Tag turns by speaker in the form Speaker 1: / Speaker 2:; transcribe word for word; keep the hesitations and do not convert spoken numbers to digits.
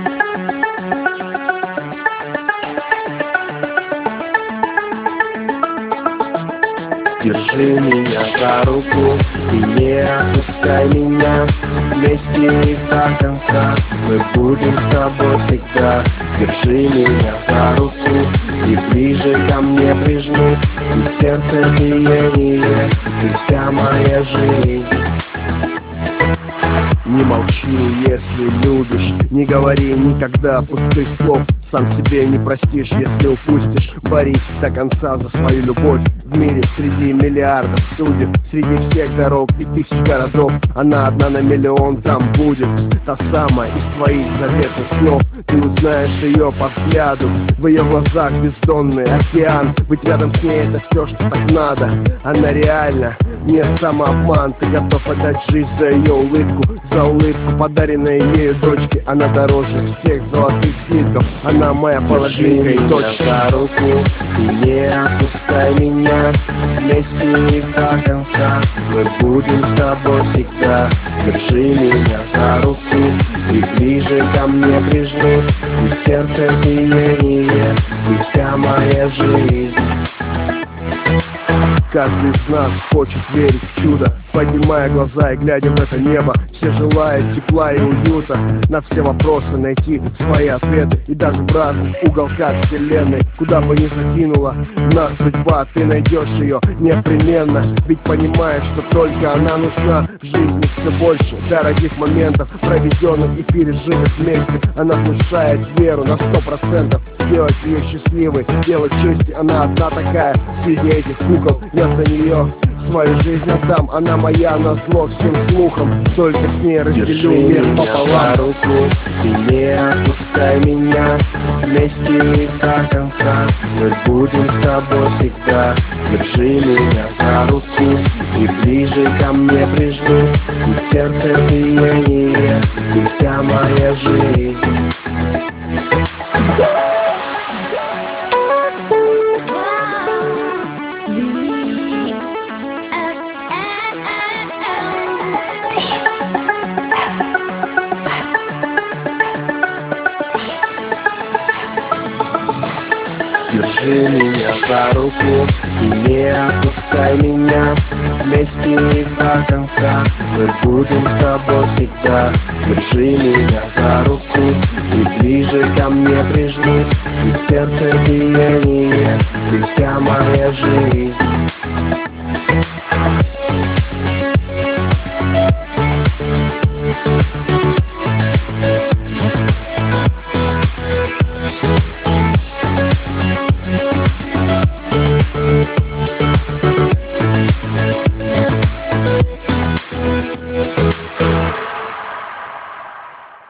Speaker 1: Держи меня за руку и не отпускай меня. Вместе и до конца мы будем с тобой всегда. Держи меня за руку и ближе ко мне прижми. И сердце биение, ты вся моя жизнь.
Speaker 2: Не молчи, если любишь, не говори никогда пустых слов. Сам себе не простишь, если упустишь. Борись до конца за свою любовь. В мире среди миллиардов судеб, среди всех дорог и тысяч городов, она одна на миллион там будет. Та самая из твоих заветных снов. Ты узнаешь ее по взгляду, в ее глазах бездонный океан. Быть рядом с ней — это все, что так надо. Она реально, не самообман. Ты готов отдать жизнь за ее улыбку, за улыбку, подаренной ею дочке. Она дороже всех золотых слитков. Она моя половинка и точка.
Speaker 1: За руку и не отпускай меня. Вместе и до конца мы будем с тобой всегда. Держи меня за руку и ближе ко мне прижми. И сердце биение, ты вся моя жизнь.
Speaker 2: Каждый из нас хочет верить в чудо, поднимая глаза и глядя в это небо. Все желают тепла и уюта, на все вопросы найти свои ответы. И даже в разных уголках вселенной, куда бы ни закинула нас судьба, ты найдешь ее непременно. Ведь понимаешь, что только она нужна в жизни все больше дорогих моментов, проведенных и пережитых вместе. Она внушает веру на сто процентов, сделать ее счастливой, делать чести. Она одна такая среди этих кукол. Я за нее свою жизнь отдам. Она моя назло всем слухам, только с ней разделю мир пополам.
Speaker 1: За руку и не отпускай меня. Вместе и до конца мы будем с тобой всегда. Держи меня за руку и ближе ко мне прижми. И сердце биение, ты вся моя жизнь. Держи меня за руку и не отпускай меня. Вместе и до конца мы будем с тобой всегда. Держи меня за руку и ближе ко мне прижми. И сердце биение, ты вся моя жизнь. We'll be right back.